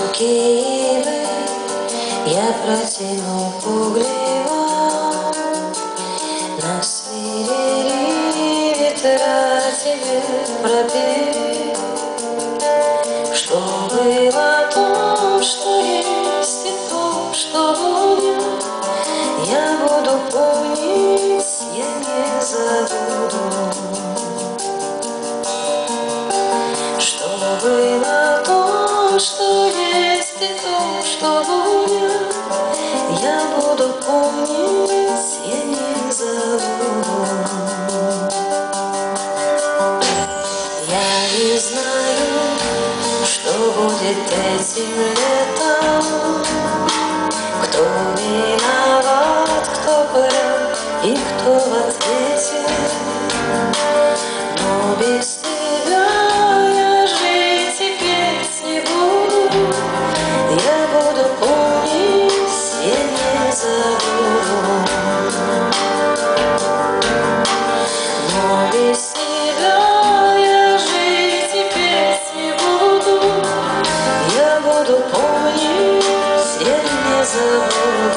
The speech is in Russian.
Руки вы, я протяну пугливо, на свирели ветра тебе пропели, что было то, что есть, и то, что будет, я буду помнить, я не забуду. Что было то, что есть, и то, что будет, я буду помнить, я не забуду. Я не знаю, что будет этим летом, кто виноват, кто прав и кто в ответе, но без тебя я жить и петь не буду, я буду помнить, я не забуду. Но без тебя я жить и петь не буду, я буду помнить, я не забуду.